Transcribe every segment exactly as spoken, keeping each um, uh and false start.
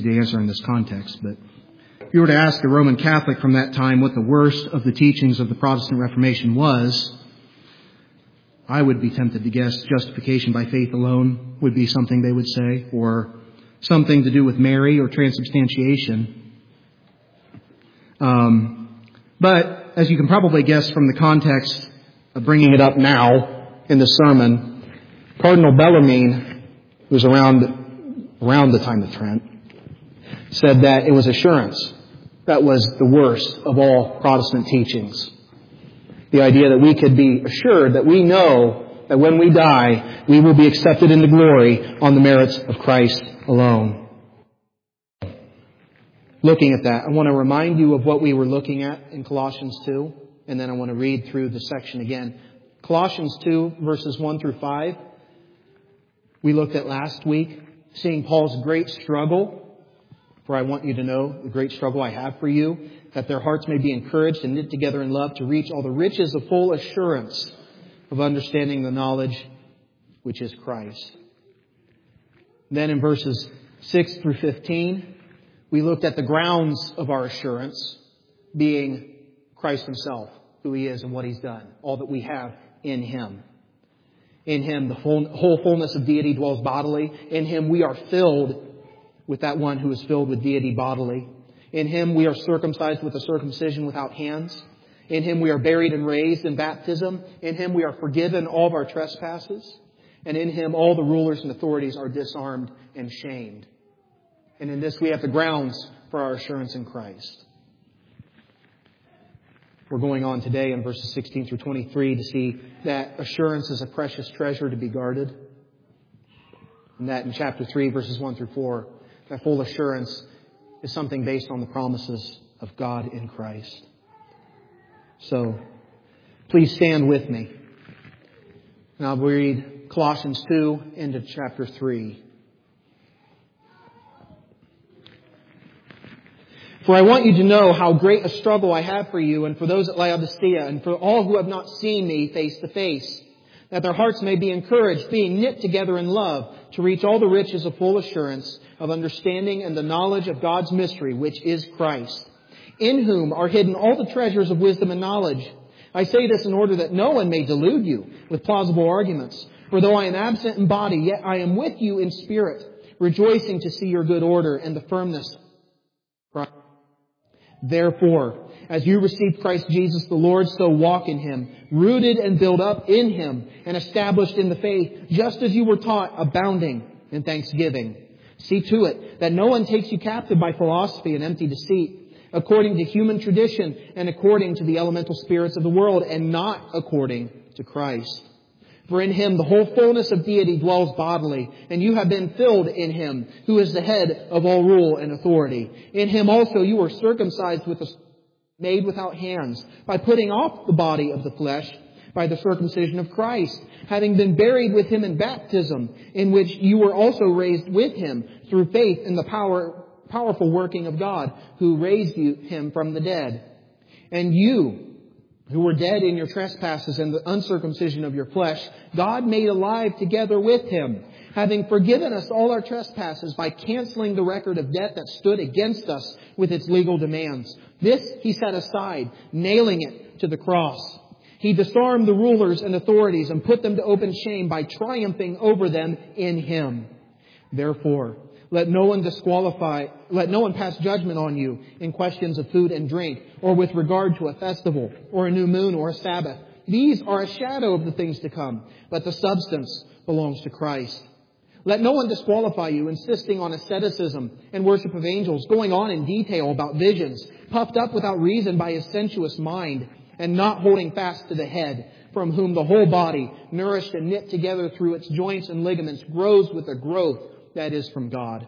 easy to answer in this context, but if you were to ask a Roman Catholic from that time what the worst of the teachings of the Protestant Reformation was, I would be tempted to guess justification by faith alone would be something they would say, or something to do with Mary or transubstantiation. Um, but as you can probably guess from the context of bringing it up now in the sermon, Cardinal Bellarmine, who was around around the time of Trent, said that it was assurance that was the worst of all Protestant teachings. The idea that we could be assured that we know that when we die, we will be accepted into glory on the merits of Christ alone. Looking at that, I want to remind you of what we were looking at in Colossians two, and then I want to read through the section again. Colossians two, verses one through five, we looked at last week, seeing Paul's great struggle. For I want you to know the great struggle I have for you, that their hearts may be encouraged and knit together in love to reach all the riches of full assurance of understanding the knowledge which is Christ. Then in verses six through fifteen, we looked at the grounds of our assurance being Christ Himself, who He is and what He's done, all that we have in Him. In Him, the full, whole fullness of deity dwells bodily. In Him we are filled with that one who is filled with deity bodily. In Him we are circumcised with a circumcision without hands. In Him we are buried and raised in baptism. In Him we are forgiven all of our trespasses. And in Him all the rulers and authorities are disarmed and shamed. And in this we have the grounds for our assurance in Christ. We're going on today in verses sixteen through twenty-three to see that assurance is a precious treasure to be guarded. And that in chapter three, verses one through four, that full assurance is something based on the promises of God in Christ. So, please stand with me. And I'll read Colossians two into chapter three. For I want you to know how great a struggle I have for you and for those at Laodicea and for all who have not seen me face to face, that their hearts may be encouraged, being knit together in love, to reach all the riches of full assurance of understanding and the knowledge of God's mystery, which is Christ, in whom are hidden all the treasures of wisdom and knowledge. I say this in order that no one may delude you with plausible arguments. For though I am absent in body, yet I am with you in spirit, rejoicing to see your good order and the firmness of Christ. Therefore, as you received Christ Jesus the Lord, so walk in Him, rooted and built up in Him, and established in the faith, just as you were taught, abounding in thanksgiving. See to it that no one takes you captive by philosophy and empty deceit, according to human tradition and according to the elemental spirits of the world, and not according to Christ. For in Him the whole fullness of deity dwells bodily, and you have been filled in Him, who is the head of all rule and authority. In Him also you were circumcised with a made without hands, by putting off the body of the flesh, by the circumcision of Christ, having been buried with Him in baptism, in which you were also raised with Him through faith in the power, powerful working of God, who raised you, Him from the dead. And you, who were dead in your trespasses and the uncircumcision of your flesh, God made alive together with Him, having forgiven us all our trespasses by canceling the record of debt that stood against us with its legal demands. This He set aside, nailing it to the cross. He disarmed the rulers and authorities and put them to open shame by triumphing over them in Him. Therefore, let no one disqualify, let no one pass judgment on you in questions of food and drink, or with regard to a festival, or a new moon, or a Sabbath. These are a shadow of the things to come, but the substance belongs to Christ. Let no one disqualify you, insisting on asceticism and worship of angels, going on in detail about visions, puffed up without reason by a sensuous mind, and not holding fast to the head, from whom the whole body, nourished and knit together through its joints and ligaments, grows with a growth that is from God.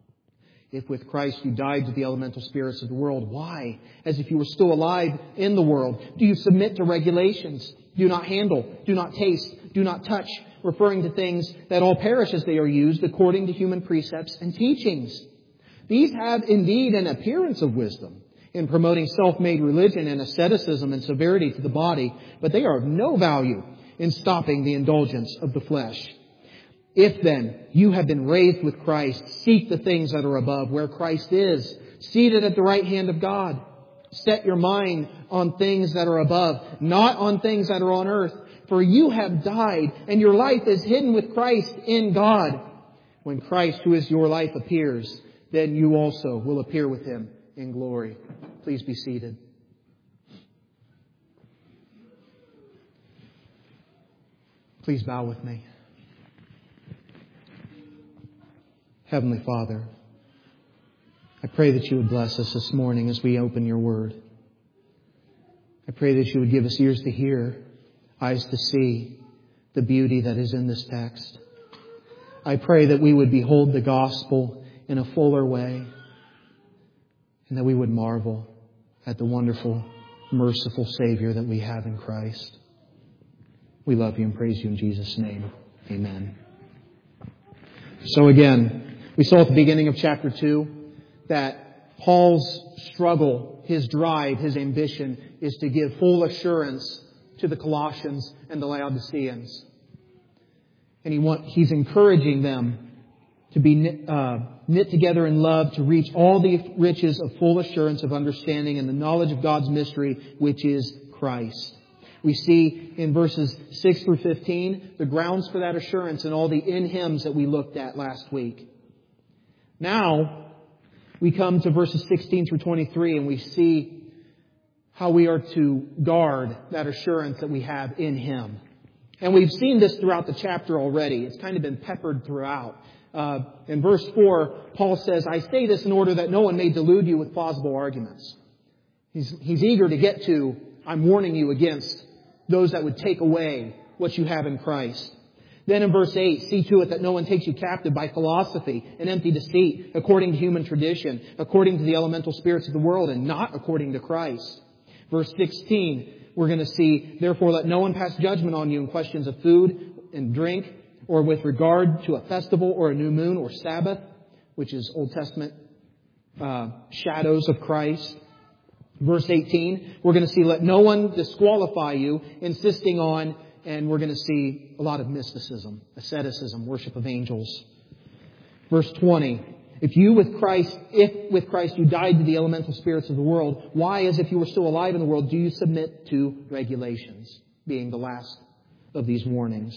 If with Christ you died to the elemental spirits of the world, why, as if you were still alive in the world, do you submit to regulations? Do not handle, do not taste, do not touch, referring to things that all perish as they are used according to human precepts and teachings. These have indeed an appearance of wisdom in promoting self-made religion and asceticism and severity to the body, but they are of no value in stopping the indulgence of the flesh. If then you have been raised with Christ, seek the things that are above, where Christ is, seated at the right hand of God. Set your mind on things that are above, not on things that are on earth. For you have died, and your life is hidden with Christ in God. When Christ, who is your life, appears, then you also will appear with Him in glory. Please be seated. Please bow with me. Heavenly Father, I pray that you would bless us this morning as we open your word. I pray that you would give us ears to hear, eyes to see the beauty that is in this text. I pray that we would behold the gospel in a fuller way, and that we would marvel at the wonderful, merciful Savior that we have in Christ. We love you and praise you in Jesus' name. Amen. So again, we saw at the beginning of chapter two that Paul's struggle, his drive, his ambition is to give full assurance to the Colossians and the Laodiceans. And he want, he's encouraging them to be knit, uh, knit together in love, to reach all the riches of full assurance of understanding and the knowledge of God's mystery, which is Christ. We see in verses six through fifteen the grounds for that assurance and all the in hymns that we looked at last week. Now we come to verses sixteen through twenty-three and we see how we are to guard that assurance that we have in Him. And we've seen this throughout the chapter already. It's kind of been peppered throughout. Uh, in verse four, Paul says, I say this in order that no one may delude you with plausible arguments. He's, he's eager to get to, I'm warning you against those that would take away what you have in Christ. Then in verse eight, see to it that no one takes you captive by philosophy and empty deceit, according to human tradition, according to the elemental spirits of the world, and not according to Christ. Verse sixteen, we're going to see, therefore let no one pass judgment on you in questions of food and drink, or with regard to a festival or a new moon or Sabbath, which is Old Testament uh, shadows of Christ. Verse eighteen, we're going to see, let no one disqualify you, insisting on, and we're going to see a lot of mysticism, asceticism, worship of angels. Verse twenty, if you with Christ, if with Christ you died to the elemental spirits of the world, why, as if you were still alive in the world, do you submit to regulations? Being the last of these warnings.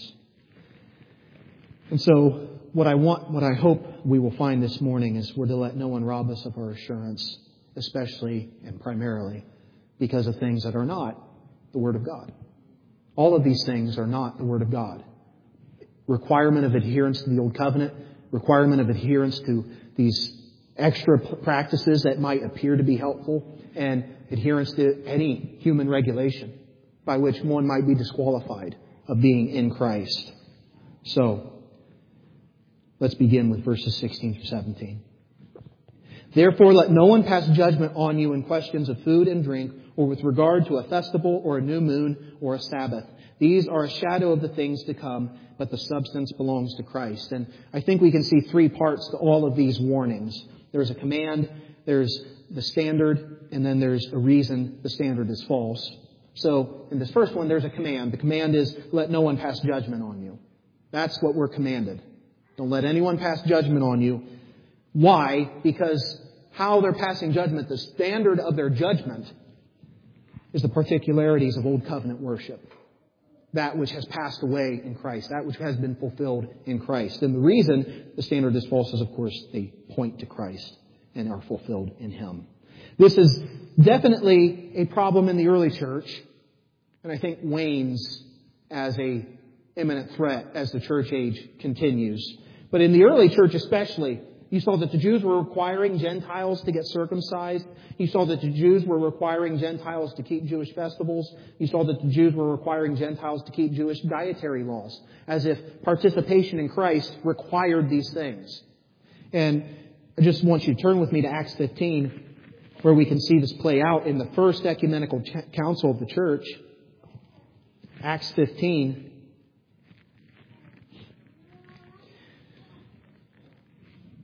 And so, what I want, what I hope we will find this morning is we're to let no one rob us of our assurance, especially and primarily because of things that are not the Word of God. All of these things are not the Word of God. Requirement of adherence to the Old Covenant, requirement of adherence to these extra practices that might appear to be helpful, and adherence to any human regulation by which one might be disqualified of being in Christ. So, let's begin with verses sixteen through seventeen. Therefore, let no one pass judgment on you in questions of food and drink, or with regard to a festival or a new moon or a Sabbath. These are a shadow of the things to come, but the substance belongs to Christ. And I think we can see three parts to all of these warnings. There's a command, there's the standard, and then there's a reason the standard is false. So, in this first one, there's a command. The command is, let no one pass judgment on you. That's what we're commanded. Don't let anyone pass judgment on you. Why? Because how they're passing judgment, the standard of their judgment is the particularities of Old Covenant worship. That which has passed away in Christ. That which has been fulfilled in Christ. And the reason the standard is false is, of course, they point to Christ and are fulfilled in Him. This is definitely a problem in the early church, and I think wanes as a imminent threat as the church age continues. But in the early church especially, you saw that the Jews were requiring Gentiles to get circumcised. You saw that the Jews were requiring Gentiles to keep Jewish festivals. You saw that the Jews were requiring Gentiles to keep Jewish dietary laws, as if participation in Christ required these things. And I just want you to turn with me to Acts fifteen, where we can see this play out in the first ecumenical council of the church. Acts fifteen.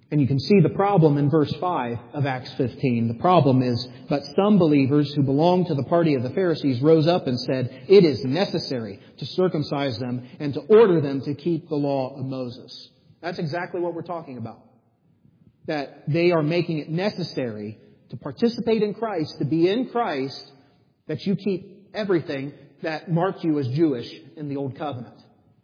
And you can see the problem in verse five of Acts fifteen. The problem is, but some believers who belonged to the party of the Pharisees rose up and said, it is necessary to circumcise them and to order them to keep the law of Moses. That's exactly what we're talking about. That they are making it necessary to participate in Christ, to be in Christ, that you keep everything that marked you as Jewish in the Old Covenant.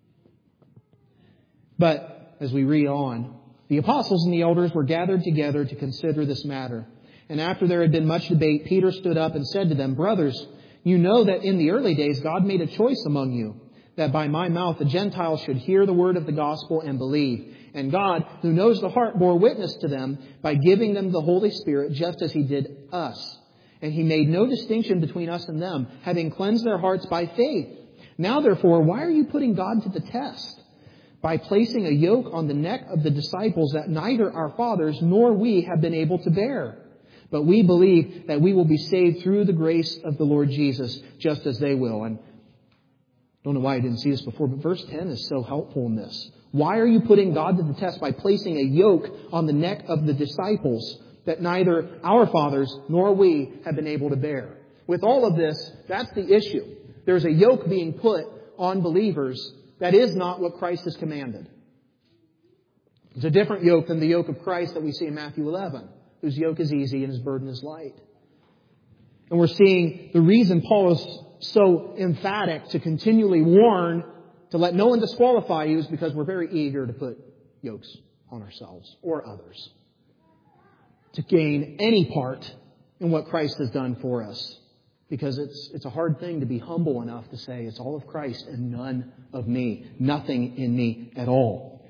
But as we read on, the apostles and the elders were gathered together to consider this matter. And after there had been much debate, Peter stood up and said to them, brothers, you know that in the early days God made a choice among you, that by my mouth the Gentiles should hear the word of the gospel and believe. And God, who knows the heart, bore witness to them by giving them the Holy Spirit, just as He did us. And He made no distinction between us and them, having cleansed their hearts by faith. Now therefore, why are you putting God to the test? By placing a yoke on the neck of the disciples that neither our fathers nor we have been able to bear. But we believe that we will be saved through the grace of the Lord Jesus, just as they will. And I don't know why I didn't see this before, but verse ten is so helpful in this. Why are you putting God to the test by placing a yoke on the neck of the disciples that neither our fathers nor we have been able to bear? With all of this, that's the issue. There's a yoke being put on believers that is not what Christ has commanded. It's a different yoke than the yoke of Christ that we see in Matthew eleven, whose yoke is easy and his burden is light. And we're seeing the reason Paul is so emphatic to continually warn to let no one disqualify you is because we're very eager to put yokes on ourselves or others, to gain any part in what Christ has done for us. Because it's it's a hard thing to be humble enough to say it's all of Christ and none of me. Nothing in me at all.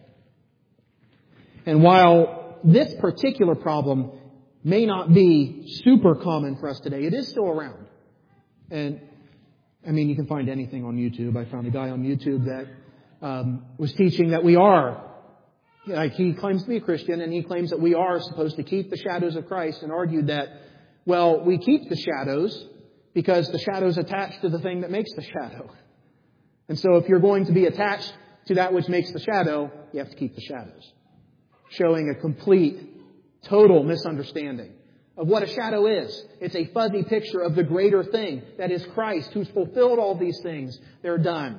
And while this particular problem may not be super common for us today, it is still around. And, I mean, you can find anything on YouTube. I found a guy on YouTube that um, was teaching that we are, like he claims to be a Christian, and he claims that we are supposed to keep the shadows of Christ, and argued that, well, we keep the shadows because the shadow is attached to the thing that makes the shadow. And so if you're going to be attached to that which makes the shadow, you have to keep the shadows. Showing a complete, total misunderstanding of what a shadow is. It's a fuzzy picture of the greater thing that is Christ, who's fulfilled all these things. They're done.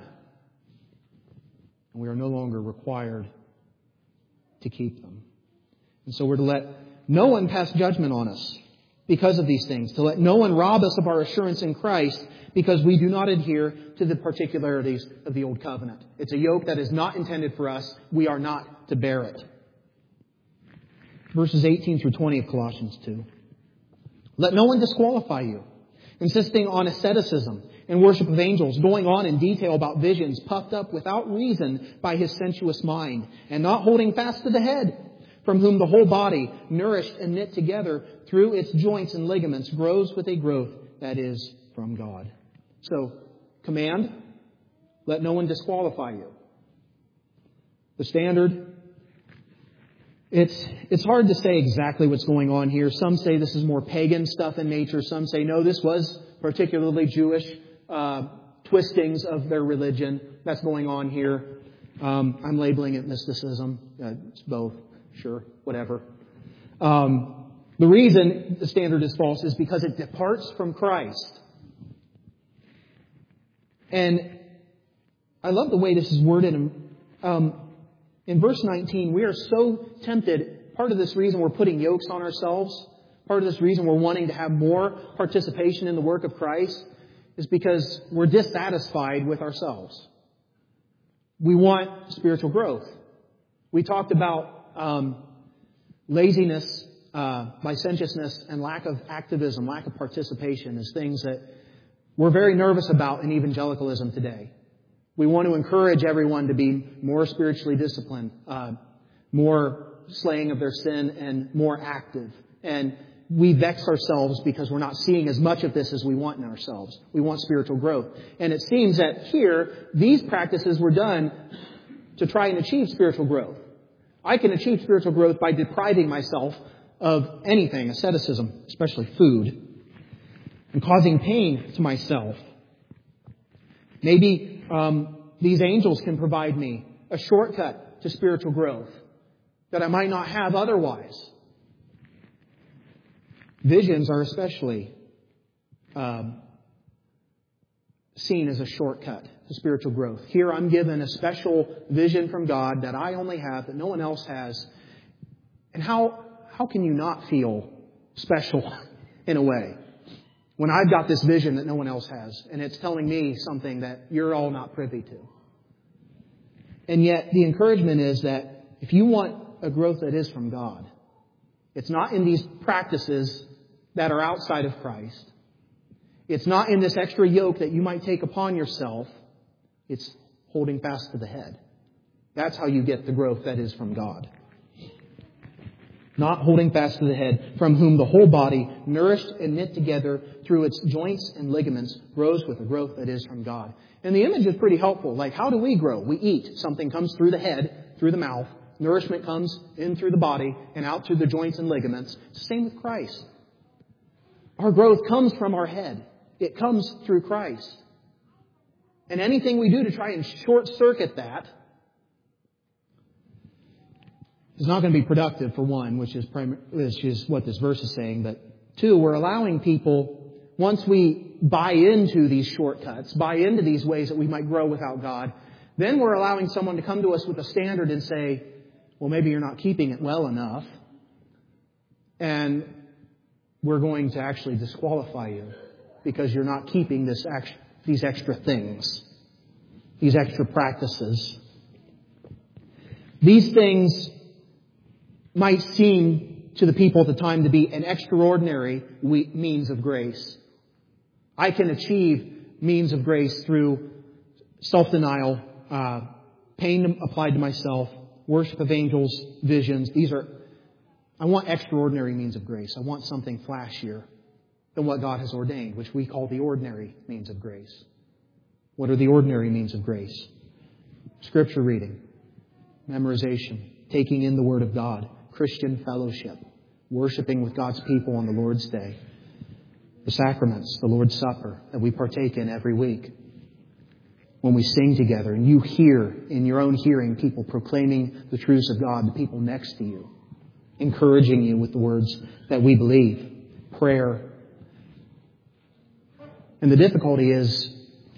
And we are no longer required to keep them. And so we're to let no one pass judgment on us because of these things, to let no one rob us of our assurance in Christ because we do not adhere to the particularities of the Old Covenant. It's a yoke that is not intended for us. We are not to bear it. Verses eighteen through twenty of Colossians two. Let no one disqualify you, insisting on asceticism and worship of angels, going on in detail about visions, puffed up without reason by his sensuous mind, and not holding fast to the head, from whom the whole body, nourished and knit together through its joints and ligaments, grows with a growth that is from God. So, command, let no one disqualify you. The standard, it's it's hard to say exactly what's going on here. Some say this is more pagan stuff in nature. Some say, no, this was particularly Jewish uh, twistings of their religion that's going on here. Um, I'm labeling it mysticism. Uh, it's both. Sure, whatever. Um, the reason the standard is false is because it departs from Christ. And I love the way this is worded. Um, in verse nineteen, we are so tempted. Part of this reason we're putting yokes on ourselves, part of this reason we're wanting to have more participation in the work of Christ, is because we're dissatisfied with ourselves. We want spiritual growth. We talked about Um, laziness, uh, licentiousness, and lack of activism, lack of participation is things that we're very nervous about in evangelicalism today. We want to encourage everyone to be more spiritually disciplined, uh, more slaying of their sin, and more active. And we vex ourselves because we're not seeing as much of this as we want in ourselves. We want spiritual growth. And it seems that here, these practices were done to try and achieve spiritual growth. I can achieve spiritual growth by depriving myself of anything, asceticism, especially food, and causing pain to myself. Maybe um, these angels can provide me a shortcut to spiritual growth that I might not have otherwise. Visions are especially um, seen as a shortcut to spiritual growth. Here I'm given a special vision from God that I only have, that no one else has. And how how can you not feel special in a way when I've got this vision that no one else has, and it's telling me something that you're all not privy to? And yet the encouragement is that if you want a growth that is from God, it's not in these practices that are outside of Christ. It's not in this extra yoke that you might take upon yourself. It's holding fast to the head. That's how you get the growth that is from God. Not holding fast to the head, from whom the whole body, nourished and knit together through its joints and ligaments, grows with the growth that is from God. And the image is pretty helpful. Like, how do we grow? We eat. Something comes through the head, through the mouth. Nourishment comes in through the body and out through the joints and ligaments. It's the same with Christ. Our growth comes from our head. It comes through Christ. And anything we do to try and short-circuit that is not going to be productive, for one, which is, prim- which is what this verse is saying. But two, we're allowing people, once we buy into these shortcuts, buy into these ways that we might grow without God, then we're allowing someone to come to us with a standard and say, well, maybe you're not keeping it well enough. And we're going to actually disqualify you because you're not keeping this act- these extra things, these extra practices. These things might seem to the people at the time to be an extraordinary means of grace. I can achieve means of grace through self-denial, uh, pain applied to myself, worship of angels, visions. These are, I want extraordinary means of grace. I want something flashier than what God has ordained, which we call the ordinary means of grace. What are the ordinary means of grace? Scripture reading, memorization, taking in the Word of God, Christian fellowship, worshiping with God's people on the Lord's Day, the sacraments, the Lord's Supper that we partake in every week. When we sing together and you hear in your own hearing people proclaiming the truths of God, the people next to you, encouraging you with the words that we believe, prayer. And the difficulty is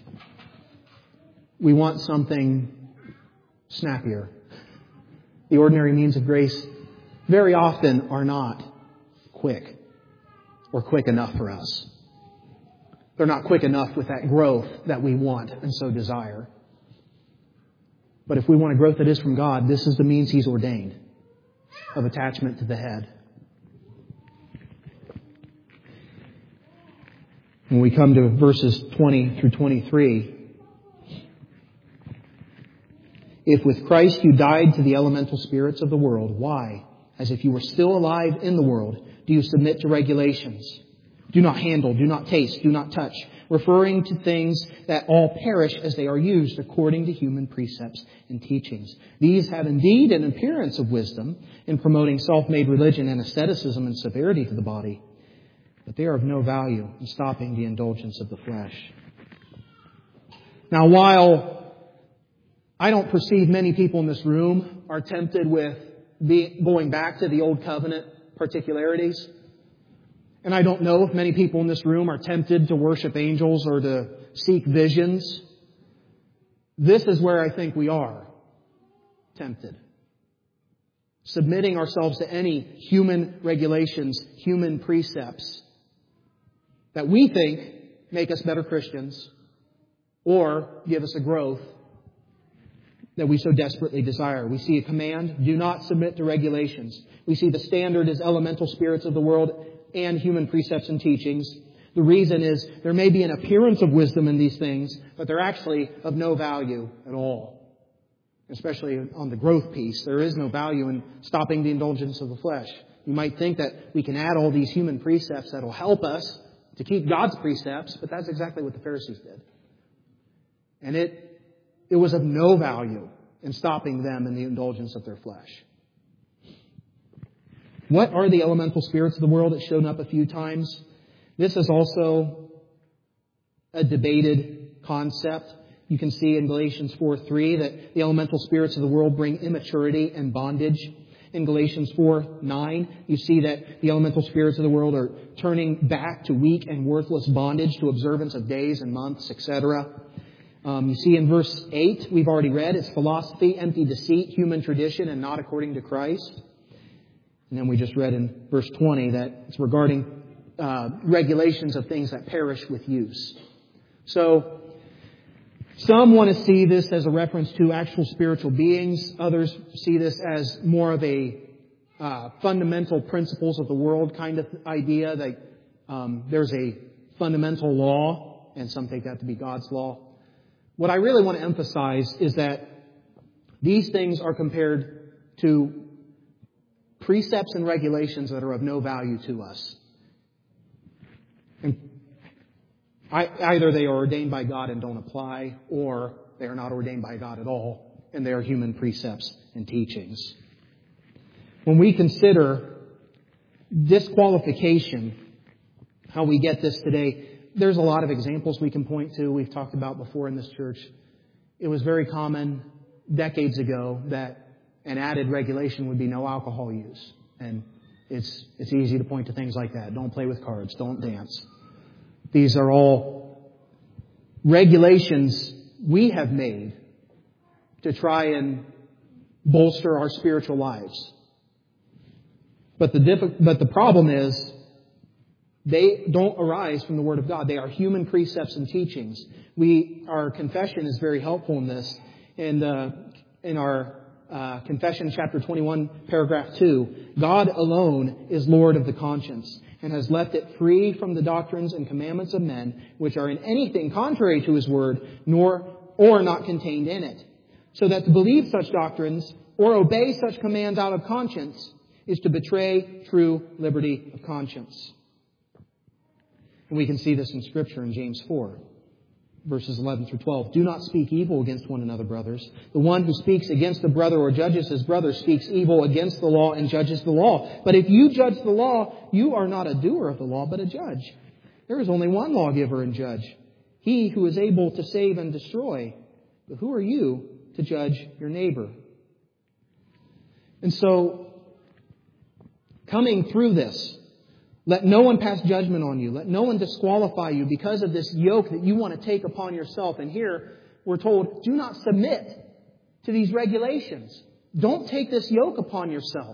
we want something snappier. The ordinary means of grace very often are not quick or quick enough for us. They're not quick enough with that growth that we want and so desire. But if we want a growth that is from God, this is the means He's ordained of attachment to the head. When we come to verses twenty through twenty-three, if with Christ you died to the elemental spirits of the world, why, as if you were still alive in the world, do you submit to regulations? Do not handle, do not taste, do not touch, referring to things that all perish as they are used according to human precepts and teachings. These have indeed an appearance of wisdom in promoting self-made religion and asceticism and severity to the body, but they are of no value in stopping the indulgence of the flesh. Now, while I don't perceive many people in this room are tempted with being, going back to the Old Covenant particularities, and I don't know if many people in this room are tempted to worship angels or to seek visions, this is where I think we are tempted. Submitting ourselves to any human regulations, human precepts that we think make us better Christians or give us a growth that we so desperately desire. We see a command, do not submit to regulations. We see the standard is elemental spirits of the world and human precepts and teachings. The reason is there may be an appearance of wisdom in these things, but they're actually of no value at all. Especially on the growth piece, there is no value in stopping the indulgence of the flesh. You might think that we can add all these human precepts that will help us to keep God's precepts, but that's exactly what the Pharisees did. And it it was of no value in stopping them in the indulgence of their flesh. What are the elemental spirits of the world? It's shown up a few times. This is also a debated concept. You can see in Galatians four three that the elemental spirits of the world bring immaturity and bondage. In Galatians four nine, you see that the elemental spirits of the world are turning back to weak and worthless bondage to observance of days and months, et cetera. Um, you see in verse eight, we've already read, it's philosophy, empty deceit, human tradition, and not according to Christ. And then we just read in verse twenty that it's regarding uh, regulations of things that perish with use. So, some want to see this as a reference to actual spiritual beings. Others see this as more of a uh, fundamental principles of the world kind of idea, that um, there's a fundamental law, and some take that to be God's law. What I really want to emphasize is that these things are compared to precepts and regulations that are of no value to us. And either they are ordained by God and don't apply, or they are not ordained by God at all, and they are human precepts and teachings. When we consider disqualification, how we get this today, there's a lot of examples we can point to. We've talked about before in this church. It was very common decades ago that an added regulation would be no alcohol use. And it's it's easy to point to things like that. Don't play with cards. Don't dance. These are all regulations we have made to try and bolster our spiritual lives. But the diff- but the problem is they don't arise from the Word of God. They are human precepts and teachings. We our confession is very helpful in this. And uh, in our uh, confession, chapter twenty-one, paragraph two, God alone is Lord of the conscience, and has left it free from the doctrines and commandments of men, which are in anything contrary to His word, nor or not contained in it. So that to believe such doctrines or obey such commands out of conscience is to betray true liberty of conscience. And we can see this in Scripture in James four, verses eleven through twelve. Do not speak evil against one another, brothers. The one who speaks against a brother or judges his brother speaks evil against the law and judges the law. But if you judge the law, you are not a doer of the law, but a judge. There is only one lawgiver and judge, He who is able to save and destroy. But who are you to judge your neighbor? And so, coming through this, let no one pass judgment on you. Let no one disqualify you because of this yoke that you want to take upon yourself. And here we're told, do not submit to these regulations. Don't take this yoke upon yourself.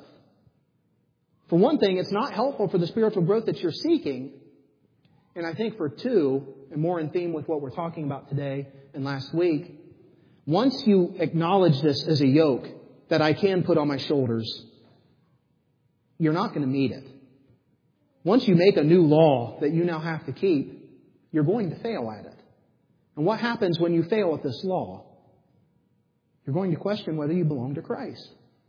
For one thing, it's not helpful for the spiritual growth that you're seeking. And I think for two, and more in theme with what we're talking about today and last week, once you acknowledge this as a yoke that I can put on my shoulders, you're not going to meet it. Once you make a new law that you now have to keep, you're going to fail at it. And what happens when you fail at this law? You're going to question whether you belong to Christ.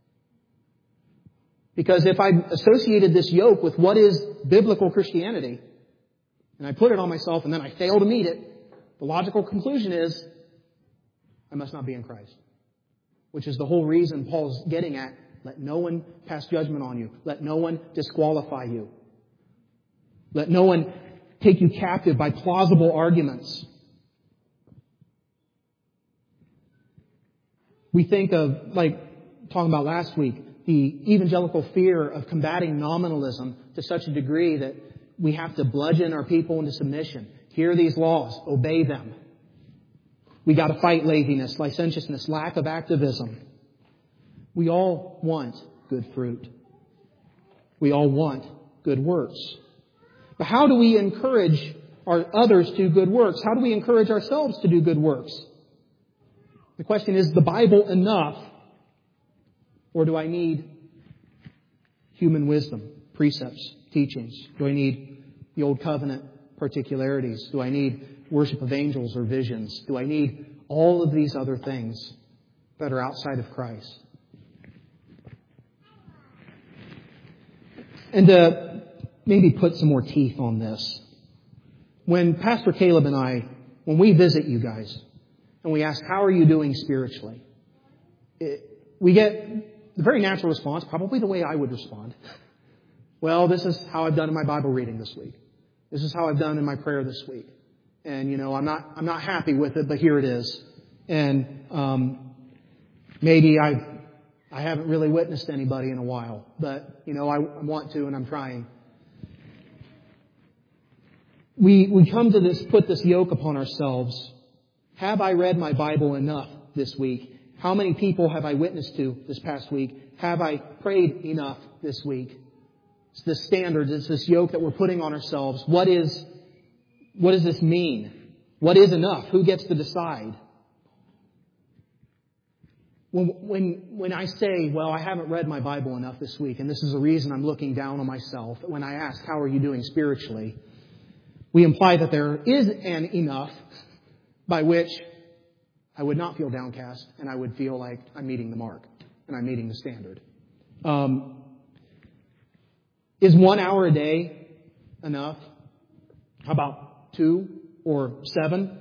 Because if I associated this yoke with what is biblical Christianity, and I put it on myself and then I fail to meet it, the logical conclusion is, I must not be in Christ. Which is the whole reason Paul's getting at, let no one pass judgment on you. Let no one disqualify you. Let no one take you captive by plausible arguments. We think of, like talking about last week, the evangelical fear of combating nominalism to such a degree that we have to bludgeon our people into submission. Hear these laws, obey them. We got to fight laziness, licentiousness, lack of activism. We all want good fruit. We all want good works. But how do we encourage our others to do good works? How do we encourage ourselves to do good works? The question is, the Bible enough? Or do I need human wisdom, precepts, teachings? Do I need the Old Covenant particularities? Do I need worship of angels or visions? Do I need all of these other things that are outside of Christ? And to maybe put some more teeth on this, when Pastor Caleb and I, when we visit you guys, and we ask, how are you doing spiritually? It, we get the very natural response, probably the way I would respond. Well, this is how I've done in my Bible reading this week. This is how I've done in my prayer this week. And, you know, I'm not, I'm not happy with it, but here it is. And, um, maybe I've, I haven't really witnessed anybody in a while, but, you know, I want to and I'm trying. We, we come to this, put this yoke upon ourselves. Have I read my Bible enough this week? How many people have I witnessed to this past week? Have I prayed enough this week? It's this standard, it's this yoke that we're putting on ourselves. What is, what does this mean? What is enough? Who gets to decide? When, when, when I say, well, I haven't read my Bible enough this week, and this is the reason I'm looking down on myself, when I ask, how are you doing spiritually? We imply that there is an enough by which I would not feel downcast and I would feel like I'm meeting the mark and I'm meeting the standard. Um, is one hour a day enough? How about two or seven?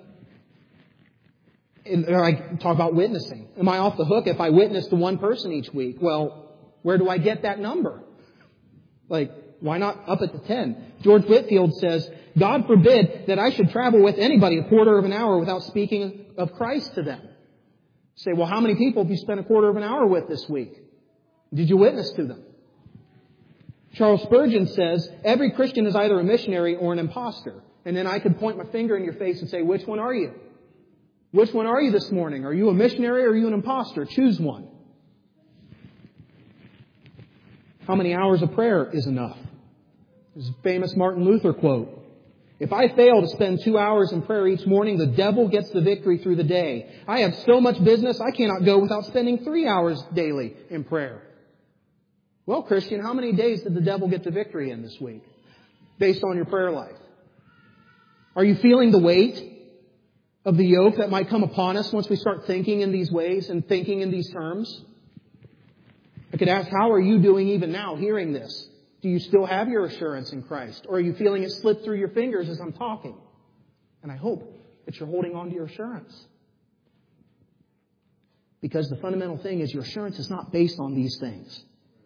And I talk about witnessing. Am I off the hook if I witness to one person each week? Well, where do I get that number? Like, why not up at the ten? George Whitefield says, God forbid that I should travel with anybody a quarter of an hour without speaking of Christ to them. Say, well, how many people have you spent a quarter of an hour with this week? Did you witness to them? Charles Spurgeon says, every Christian is either a missionary or an imposter. And then I could point my finger in your face and say, which one are you? Which one are you this morning? Are you a missionary or are you an imposter? Choose one. How many hours of prayer is enough? There's a famous Martin Luther quote. If I fail to spend two hours in prayer each morning, the devil gets the victory through the day. I have so much business, I cannot go without spending three hours daily in prayer. Well, Christian, how many days did the devil get the victory in this week based on your prayer life? Are you feeling the weight of the yoke that might come upon us once we start thinking in these ways and thinking in these terms? I could ask, how are you doing even now hearing this? Do you still have your assurance in Christ? Or are you feeling it slip through your fingers as I'm talking? And I hope that you're holding on to your assurance. Because the fundamental thing is your assurance is not based on these things.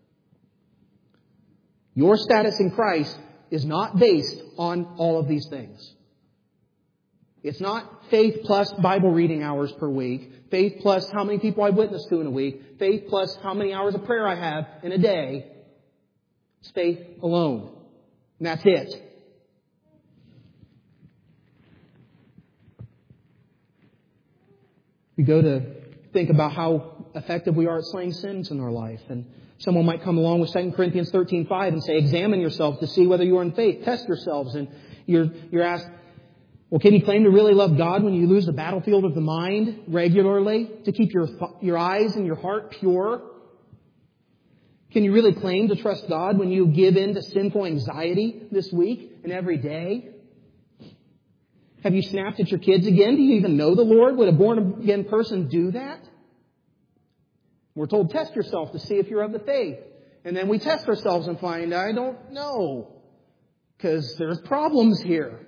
Your status in Christ is not based on all of these things. It's not faith plus Bible reading hours per week. Faith plus how many people I've witnessed to in a week. Faith plus how many hours of prayer I have in a day. It's faith alone. And that's it. We go to think about how effective we are at slaying sins in our life. And someone might come along with Second Corinthians thirteen five and say, examine yourself to see whether you are in faith. Test yourselves. And you're, you're asked, well, can you claim to really love God when you lose the battlefield of the mind regularly to keep your, your eyes and your heart pure? Can you really claim to trust God when you give in to sinful anxiety this week and every day? Have you snapped at your kids again? Do you even know the Lord? Would a born-again person do that? We're told, test yourself to see if you're of the faith. And then we test ourselves and find, I don't know. Because there's problems here.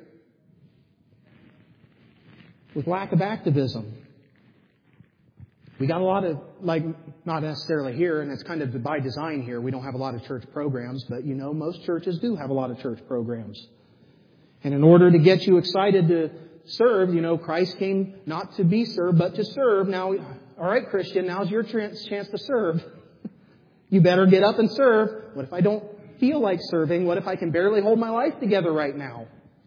With lack of activism. We got a lot of, like, not necessarily here, and it's kind of by design here. We don't have a lot of church programs, but, you know, most churches do have a lot of church programs. And in order to get you excited to serve, you know, Christ came not to be served, but to serve. Now, all right, Christian, now's your chance to serve. You better get up and serve. What if I don't feel like serving? What if I can barely hold my life together right now?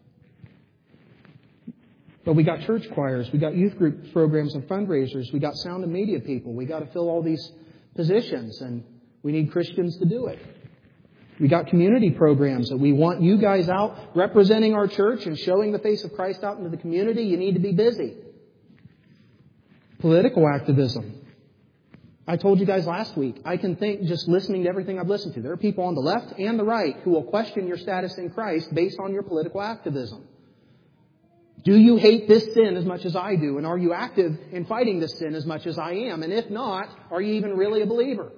But we got church choirs, we got youth group programs and fundraisers, we got sound and media people. We got to fill all these positions, and we need Christians to do it. We got community programs that we want you guys out representing our church and showing the face of Christ out into the community. You need to be busy. Political activism. I told you guys last week, I can think just listening to everything I've listened to. There are people on the left and the right who will question your status in Christ based on your political activism. Do you hate this sin as much as I do? And are you active in fighting this sin as much as I am? And if not, are you even really a believer?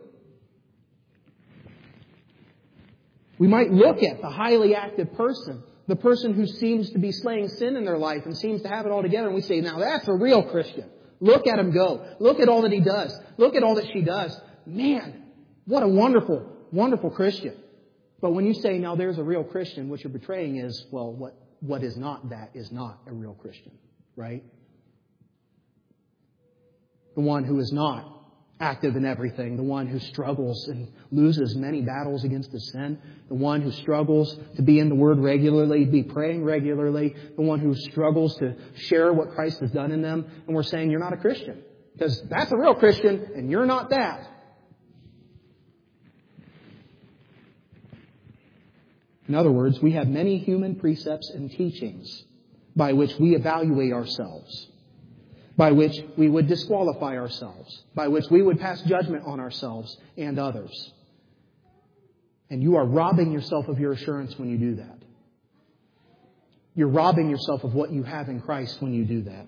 We might look at the highly active person, the person who seems to be slaying sin in their life and seems to have it all together, and we say, now that's a real Christian. Look at him go. Look at all that he does. Look at all that she does. Man, what a wonderful, wonderful Christian. But when you say, now there's a real Christian, what you're betraying is, well, what What is not that is not a real Christian, right? The one who is not active in everything, the one who struggles and loses many battles against his sin, the one who struggles to be in the Word regularly, be praying regularly, the one who struggles to share what Christ has done in them. And we're saying, you're not a Christian. Because that's a real Christian, and you're not that. In other words, we have many human precepts and teachings by which we evaluate ourselves, by which we would disqualify ourselves, by which we would pass judgment on ourselves and others. And you are robbing yourself of your assurance when you do that. You're robbing yourself of what you have in Christ when you do that.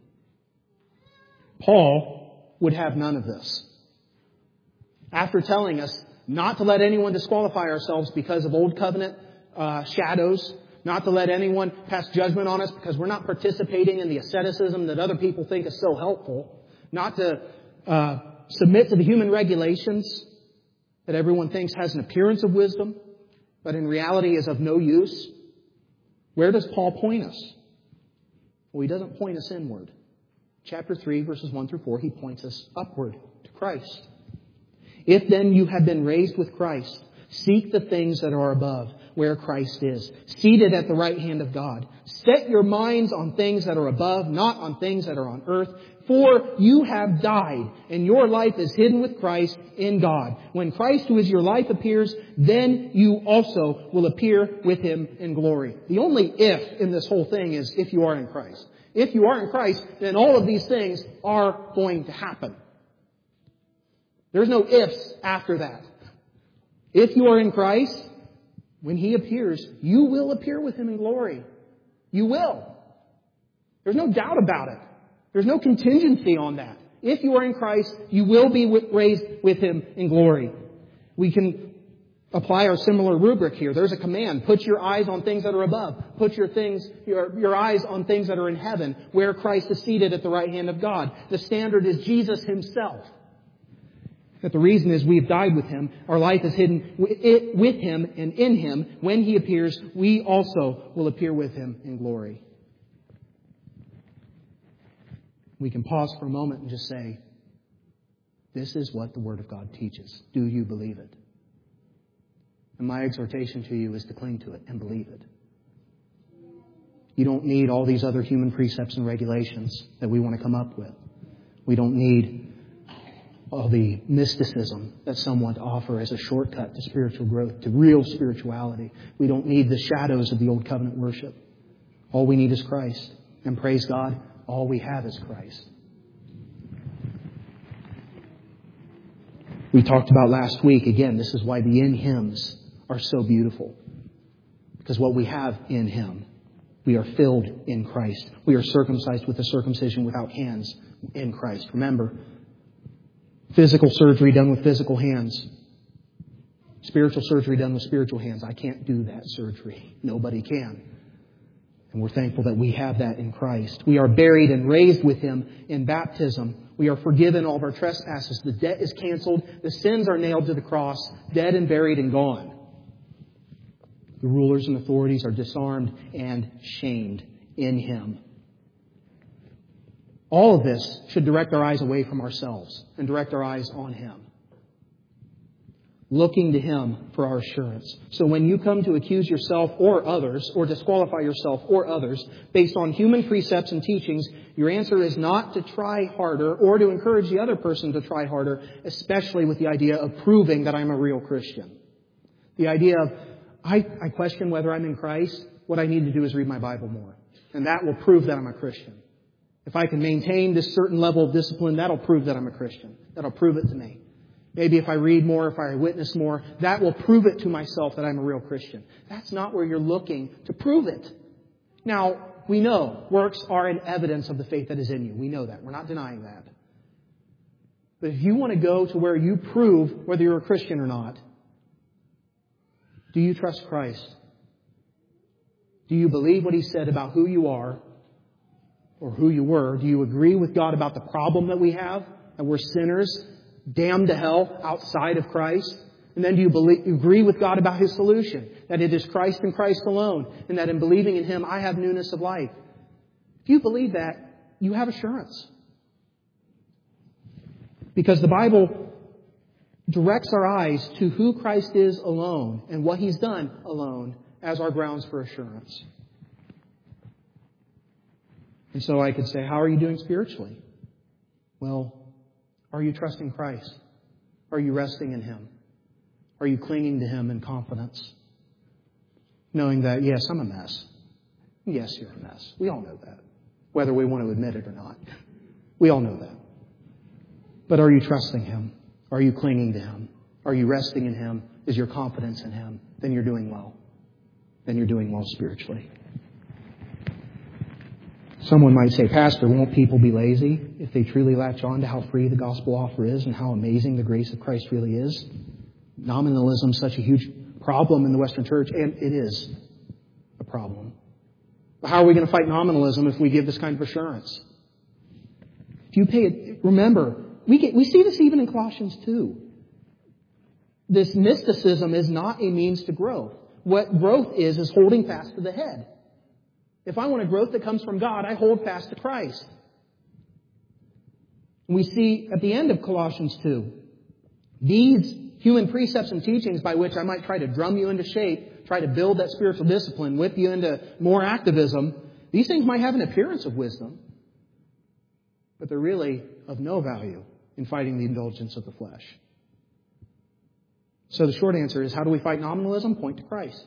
Paul would have none of this. After telling us not to let anyone disqualify ourselves because of old covenant uh, shadows, not to let anyone pass judgment on us because we're not participating in the asceticism that other people think is so helpful, not to uh, submit to the human regulations that everyone thinks has an appearance of wisdom, but in reality is of no use. Where does Paul point us? Well, he doesn't point us inward. Chapter three, verses one through four, he points us upward to Christ. If then you have been raised with Christ, seek the things that are above, where Christ is, seated at the right hand of God. Set your minds on things that are above, not on things that are on earth. For you have died, and your life is hidden with Christ in God. When Christ, who is your life, appears, then you also will appear with Him in glory. The only if in this whole thing is if you are in Christ. If you are in Christ, then all of these things are going to happen. There's no ifs after that. If you are in Christ, when He appears, you will appear with Him in glory. You will. There's no doubt about it. There's no contingency on that. If you are in Christ, you will be raised with Him in glory. We can apply our similar rubric here. There's a command. Put your eyes on things that are above. Put your things, your, your eyes on things that are in heaven, where Christ is seated at the right hand of God. The standard is Jesus Himself. That the reason is we've died with Him. Our life is hidden with Him and in Him. When He appears, we also will appear with Him in glory. We can pause for a moment and just say, this is what the Word of God teaches. Do you believe it? And my exhortation to you is to cling to it and believe it. You don't need all these other human precepts and regulations that we want to come up with. We don't need all the mysticism that some want to offer as a shortcut to spiritual growth, to real spirituality. We don't need the shadows of the old covenant worship. All we need is Christ. And praise God, all we have is Christ. We talked about last week, again, this is why the in hymns are so beautiful. Because what we have in Him, we are filled in Christ. We are circumcised with a circumcision without hands in Christ. Remember, physical surgery done with physical hands. Spiritual surgery done with spiritual hands. I can't do that surgery. Nobody can. And we're thankful that we have that in Christ. We are buried and raised with Him in baptism. We are forgiven all of our trespasses. The debt is canceled. The sins are nailed to the cross, dead and buried and gone. The rulers and authorities are disarmed and shamed in Him. All of this should direct our eyes away from ourselves and direct our eyes on Him. Looking to Him for our assurance. So when you come to accuse yourself or others, or disqualify yourself or others based on human precepts and teachings, your answer is not to try harder or to encourage the other person to try harder, especially with the idea of proving that I'm a real Christian. The idea of, I, I question whether I'm in Christ. What I need to do is read my Bible more. And that will prove that I'm a Christian. If I can maintain this certain level of discipline, that'll prove that I'm a Christian. That'll prove it to me. Maybe if I read more, if I witness more, that will prove it to myself that I'm a real Christian. That's not where you're looking to prove it. Now, we know works are an evidence of the faith that is in you. We know that. We're not denying that. But if you want to go to where you prove whether you're a Christian or not, do you trust Christ? Do you believe what He said about who you are or who you were? Do you agree with God about the problem that we have, that we're sinners, damned to hell outside of Christ? And then do you believe, agree with God about His solution, that it is Christ and Christ alone, and that in believing in Him I have newness of life? If you believe that, you have assurance. Because the Bible directs our eyes to who Christ is alone and what He's done alone as our grounds for assurance. And so I could say, how are you doing spiritually? Well, are you trusting Christ? Are you resting in Him? Are you clinging to Him in confidence? Knowing that, yes, I'm a mess. Yes, you're a mess. We all know that. Whether we want to admit it or not. We all know that. But are you trusting Him? Are you clinging to Him? Are you resting in Him? Is your confidence in Him? Then you're doing well. Then you're doing well spiritually. Someone might say, Pastor, won't people be lazy if they truly latch on to how free the gospel offer is and how amazing the grace of Christ really is? Nominalism is such a huge problem in the Western church, and it is a problem. But how are we going to fight nominalism if we give this kind of assurance? If you pay it, remember, we get, we see this even in Colossians two. This mysticism is not a means to growth. What growth is, is holding fast to the head. If I want a growth that comes from God, I hold fast to Christ. We see at the end of Colossians two, these human precepts and teachings by which I might try to drum you into shape, try to build that spiritual discipline, whip you into more activism, these things might have an appearance of wisdom, but they're really of no value in fighting the indulgence of the flesh. So the short answer is, how do we fight nominalism? Point to Christ.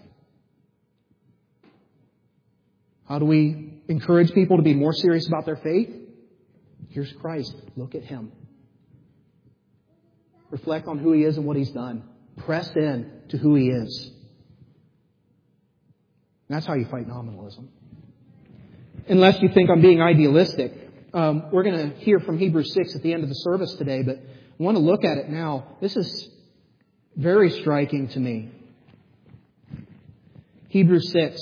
How do we encourage people to be more serious about their faith? Here's Christ. Look at Him. Reflect on who He is and what He's done. Press in to who He is. That's how you fight nominalism. Unless you think I'm being idealistic. Um, we're going to hear from Hebrews six at the end of the service today, but I want to look at it now. This is very striking to me. Hebrews six.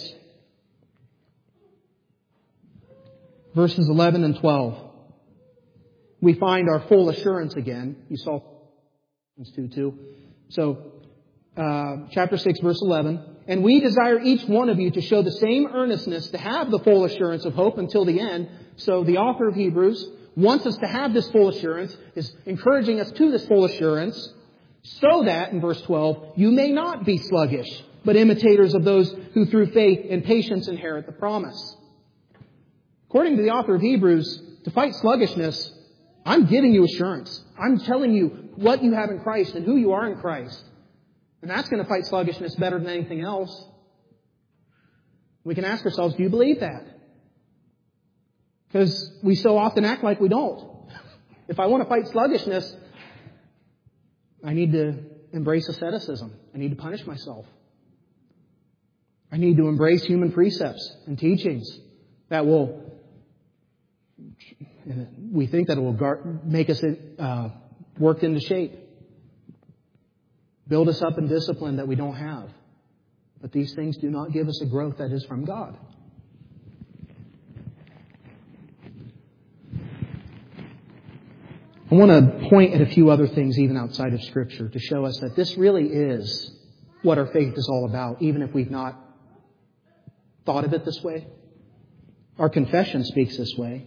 Verses eleven and twelve. We find our full assurance again. You saw two, two. So, uh, chapter six, verse eleven. And we desire each one of you to show the same earnestness to have the full assurance of hope until the end. So the author of Hebrews wants us to have this full assurance, is encouraging us to this full assurance, so that, in verse twelve, you may not be sluggish, but imitators of those who through faith and patience inherit the promise. According to the author of Hebrews, to fight sluggishness, I'm giving you assurance. I'm telling you what you have in Christ and who you are in Christ. And that's going to fight sluggishness better than anything else. We can ask ourselves, do you believe that? Because we so often act like we don't. If I want to fight sluggishness, I need to embrace asceticism. I need to punish myself. I need to embrace human precepts and teachings that will, we think that it will make us uh, worked into shape. Build us up in discipline that we don't have. But these things do not give us a growth that is from God. I want to point at a few other things even outside of Scripture to show us that this really is what our faith is all about, even if we've not thought of it this way. Our confession speaks this way.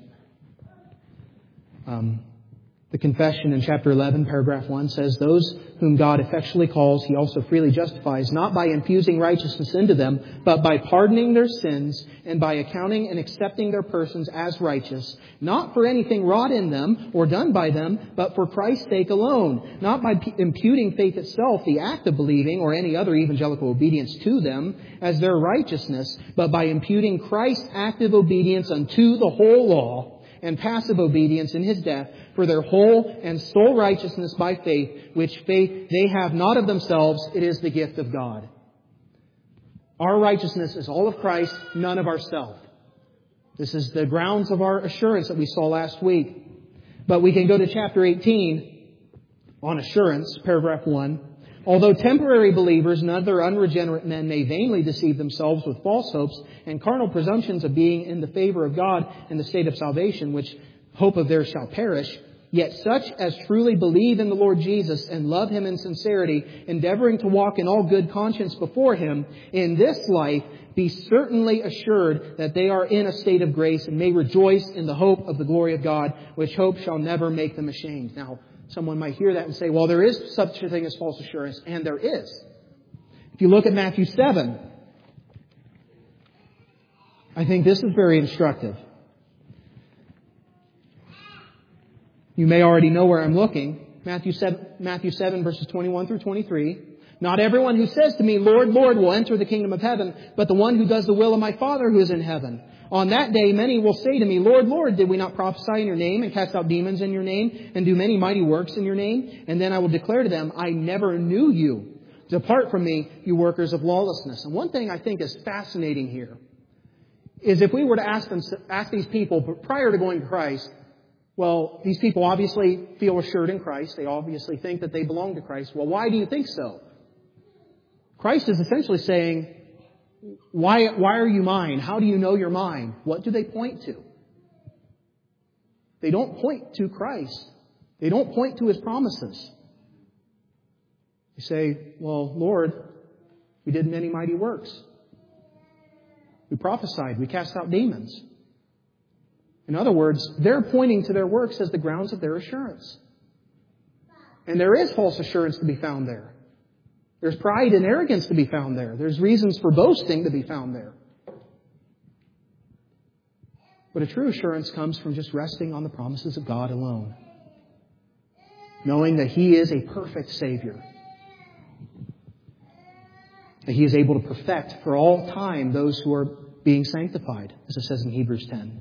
Um, the confession in chapter eleven, paragraph one says, those whom God effectually calls, He also freely justifies, not by infusing righteousness into them, but by pardoning their sins and by accounting and accepting their persons as righteous, not for anything wrought in them or done by them, but for Christ's sake alone, not by p- imputing faith itself, the act of believing, or any other evangelical obedience to them as their righteousness, but by imputing Christ's active obedience unto the whole law, and passive obedience in His death for their whole and sole righteousness by faith, which faith they have not of themselves, it is the gift of God. Our righteousness is all of Christ, none of ourselves. This is the grounds of our assurance that we saw last week. But we can go to chapter eighteen on assurance, paragraph one. Although temporary believers and other unregenerate men may vainly deceive themselves with false hopes and carnal presumptions of being in the favor of God in the state of salvation, which hope of theirs shall perish, yet such as truly believe in the Lord Jesus and love Him in sincerity, endeavoring to walk in all good conscience before Him in this life, be certainly assured that they are in a state of grace and may rejoice in the hope of the glory of God, which hope shall never make them ashamed. Now, someone might hear that and say, well, there is such a thing as false assurance, and there is. If you look at Matthew seven, I think this is very instructive. You may already know where I'm looking. Matthew seven, Matthew seven, verses twenty-one through twenty-three. Not everyone who says to me, Lord, Lord, will enter the kingdom of heaven, but the one who does the will of my Father who is in heaven. On that day, many will say to me, Lord, Lord, did we not prophesy in your name and cast out demons in your name and do many mighty works in your name? And then I will declare to them, I never knew you. Depart from me, you workers of lawlessness. And one thing I think is fascinating here is if we were to ask them, ask these people prior to going to Christ, well, these people obviously feel assured in Christ. They obviously think that they belong to Christ. Well, why do you think so? Christ is essentially saying, why, why are you mine? How do you know you're mine? What do they point to? They don't point to Christ. They don't point to His promises. They say, well, Lord, we did many mighty works. We prophesied. We cast out demons. In other words, they're pointing to their works as the grounds of their assurance. And there is false assurance to be found there. There's pride and arrogance to be found there. There's reasons for boasting to be found there. But a true assurance comes from just resting on the promises of God alone. Knowing that He is a perfect Savior. That He is able to perfect for all time those who are being sanctified, as it says in Hebrews ten.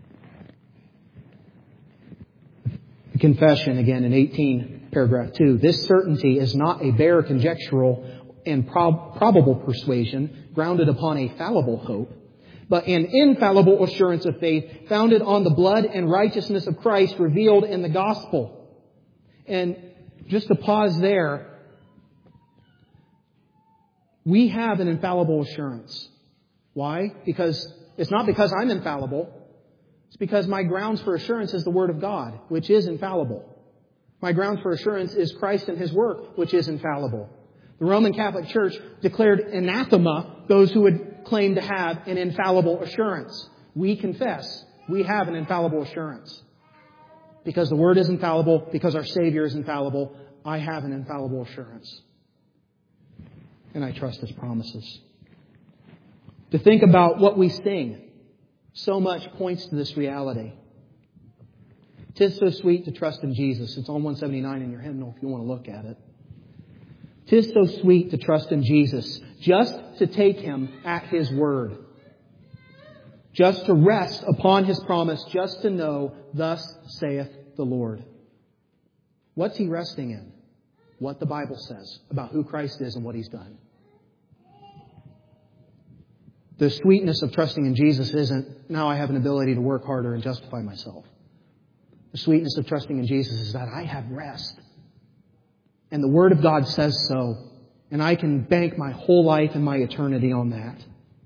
The confession, again, in eighteen, paragraph two. This certainty is not a bare conjectural and prob- probable persuasion grounded upon a fallible hope, but an infallible assurance of faith founded on the blood and righteousness of Christ revealed in the gospel. And just to pause there, we have an infallible assurance. Why? Because it's not because I'm infallible. It's because my grounds for assurance is the Word of God, which is infallible. My grounds for assurance is Christ and His work, which is infallible. The Roman Catholic Church declared anathema those who would claim to have an infallible assurance. We confess we have an infallible assurance. Because the Word is infallible, because our Savior is infallible, I have an infallible assurance. And I trust His promises. To think about what we sing so much points to this reality. 'Tis so sweet to trust in Jesus. It's on one seventy-nine in your hymnal if you want to look at it. 'Tis so sweet to trust in Jesus, just to take Him at His word. Just to rest upon His promise, just to know, thus saith the Lord. What's He resting in? What the Bible says about who Christ is and what He's done. The sweetness of trusting in Jesus isn't, now I have an ability to work harder and justify myself. The sweetness of trusting in Jesus is that I have rest. And the Word of God says so. And I can bank my whole life and my eternity on that.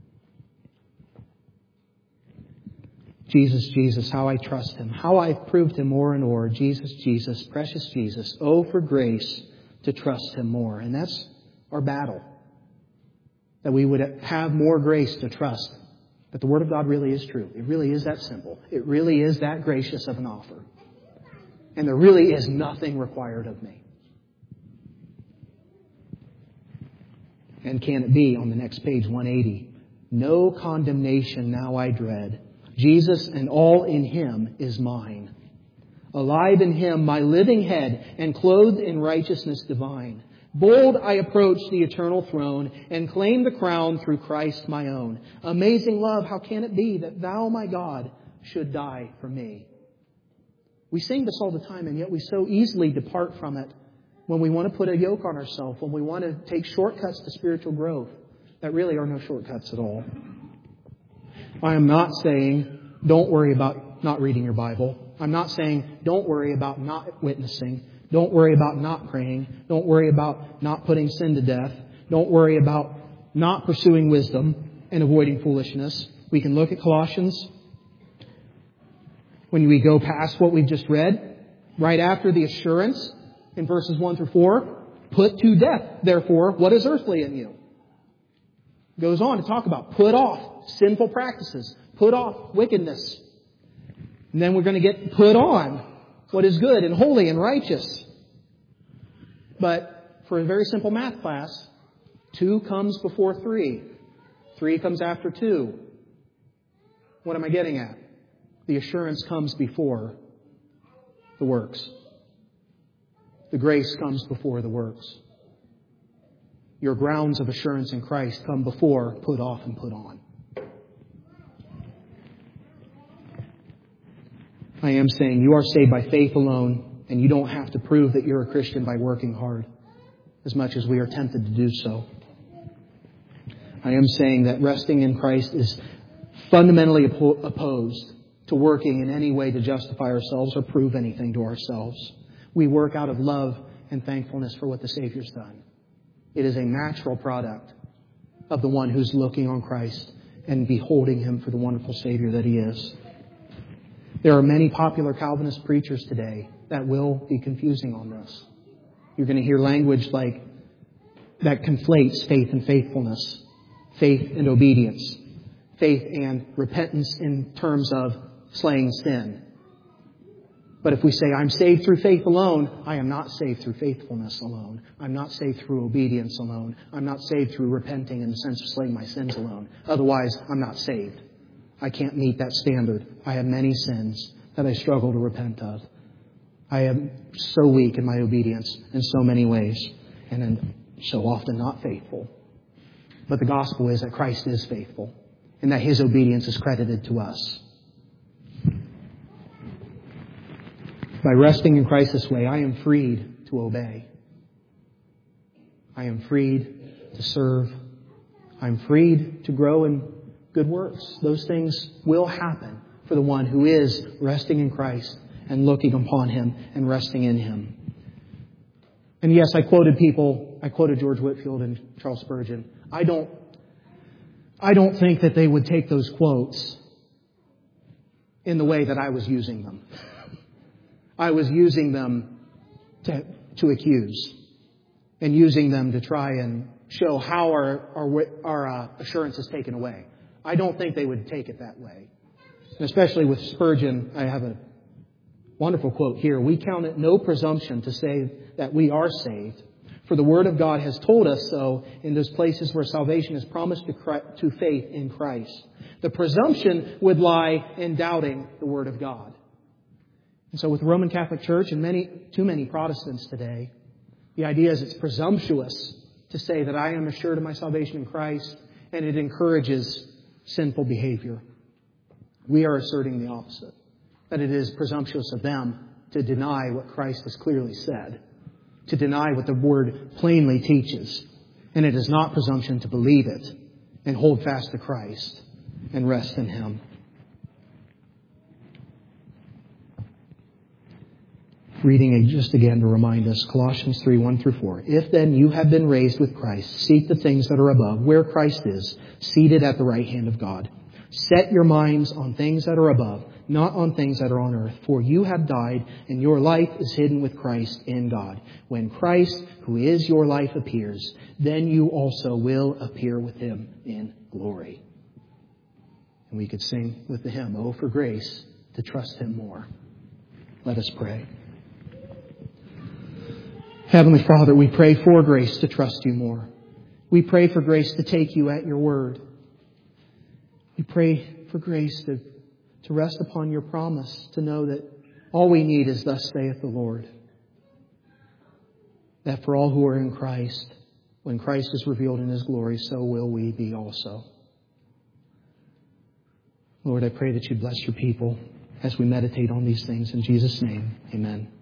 Jesus, Jesus, how I trust Him. How I've proved Him more and more. Jesus, Jesus, precious Jesus. Oh, for grace to trust Him more. And that's our battle. That we would have more grace to trust. That the Word of God really is true. It really is that simple. It really is that gracious of an offer. And there really is nothing required of me. And can it be on the next page, one eighty? No condemnation now I dread. Jesus and all in Him is mine. Alive in Him, my living head, and clothed in righteousness divine. Bold I approach the eternal throne and claim the crown through Christ my own. Amazing love, how can it be that Thou, my God, should die for me? We sing this all the time, and yet we so easily depart from it when we want to put a yoke on ourselves, when we want to take shortcuts to spiritual growth that really are no shortcuts at all. I am not saying don't worry about not reading your Bible. I'm not saying don't worry about not witnessing. Don't worry about not praying. Don't worry about not putting sin to death. Don't worry about not pursuing wisdom and avoiding foolishness. We can look at Colossians. When we go past what we've just read, right after the assurance in verses one through four, put to death, therefore, what is earthly in you. Goes on to talk about put off sinful practices, put off wickedness. And then we're going to get put on what is good and holy and righteous. But for a very simple math class, two comes before three. Three comes after two. What am I getting at? The assurance comes before the works. The grace comes before the works. Your grounds of assurance in Christ come before put off and put on. I am saying you are saved by faith alone, and you don't have to prove that you're a Christian by working hard, as much as we are tempted to do so. I am saying that resting in Christ is fundamentally opposed to working in any way to justify ourselves or prove anything to ourselves. We work out of love and thankfulness for what the Savior's done. It is a natural product of the one who's looking on Christ and beholding Him for the wonderful Savior that He is. There are many popular Calvinist preachers today that will be confusing on this. You're going to hear language like that conflates faith and faithfulness, faith and obedience, faith and repentance in terms of slaying sin. But if we say, I'm saved through faith alone, I am not saved through faithfulness alone. I'm not saved through obedience alone. I'm not saved through repenting in the sense of slaying my sins alone. Otherwise, I'm not saved. I can't meet that standard. I have many sins that I struggle to repent of. I am so weak in my obedience in so many ways, and am so often not faithful. But the gospel is that Christ is faithful, and that His obedience is credited to us. By resting in Christ this way, I am freed to obey. I am freed to serve. I'm freed to grow in good works. Those things will happen for the one who is resting in Christ and looking upon Him and resting in Him. And yes, I quoted people, I quoted George Whitefield and Charles Spurgeon. I don't, I don't think that they would take those quotes in the way that I was using them. I was using them to, to accuse and using them to try and show how our, our, our uh, assurance is taken away. I don't think they would take it that way. And especially with Spurgeon, I have a wonderful quote here. We count it no presumption to say that we are saved, for the Word of God has told us so in those places where salvation is promised to, Christ, to faith in Christ. The presumption would lie in doubting the Word of God. And so with the Roman Catholic Church and many, too many Protestants today, the idea is it's presumptuous to say that I am assured of my salvation in Christ, and it encourages sinful behavior. We are asserting the opposite, that it is presumptuous of them to deny what Christ has clearly said, to deny what the Word plainly teaches. And it is not presumption to believe it and hold fast to Christ and rest in Him. Reading just again to remind us, Colossians three, one through four. If then you have been raised with Christ, seek the things that are above, where Christ is, seated at the right hand of God. Set your minds on things that are above, not on things that are on earth. For you have died, and your life is hidden with Christ in God. When Christ, who is your life, appears, then you also will appear with Him in glory. And we could sing with the hymn, Oh, for grace to trust Him more. Let us pray. Heavenly Father, we pray for grace to trust You more. We pray for grace to take You at Your word. We pray for grace to, to rest upon Your promise, to know that all we need is thus saith the Lord. That for all who are in Christ, when Christ is revealed in His glory, so will we be also. Lord, I pray that You bless Your people as we meditate on these things. In Jesus' name, amen.